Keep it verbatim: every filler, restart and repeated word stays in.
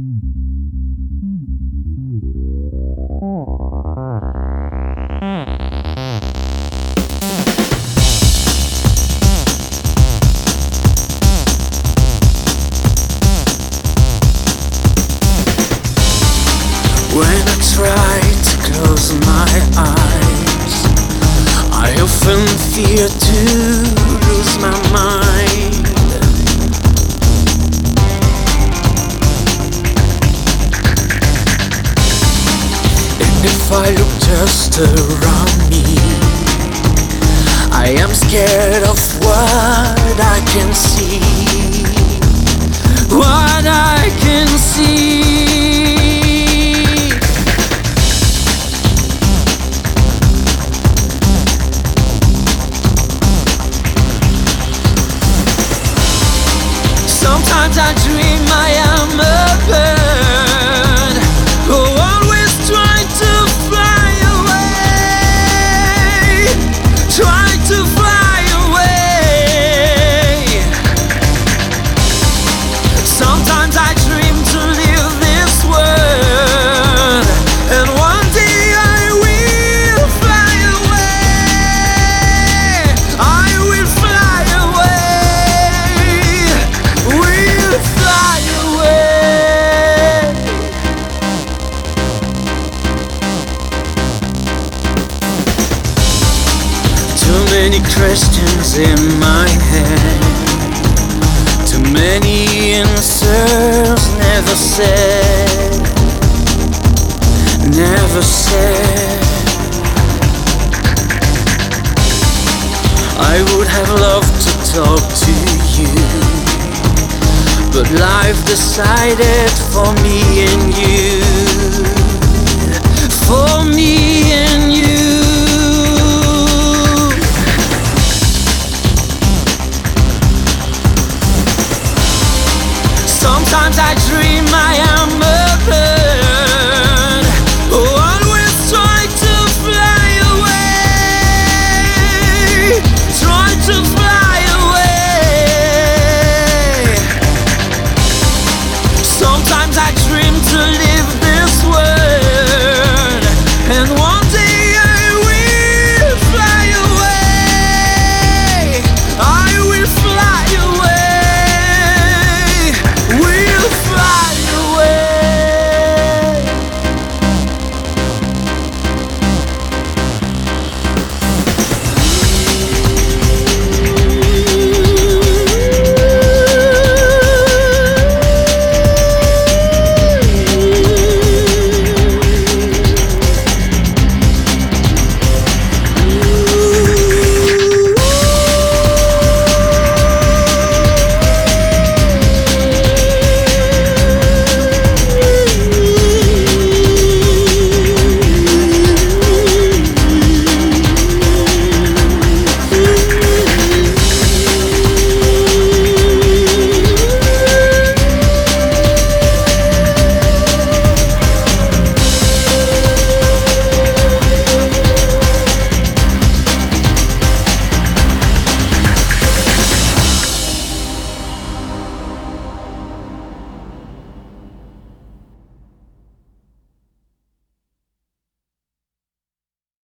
When I try to close my eyes, I often fear to lose my mind. And if I look just around me, I am scared of what I can see. What I can see. Sometimes I dream I am a bird who always trying to fly away, trying to fly away. Sometimes I dream to leave this world, and one day I will fly away. I will fly away. We'll fly away. Too many questions in my head, too many answers never said, never said. I would have loved to talk to you, but life decided for me and you, for me and you. Sometimes I dream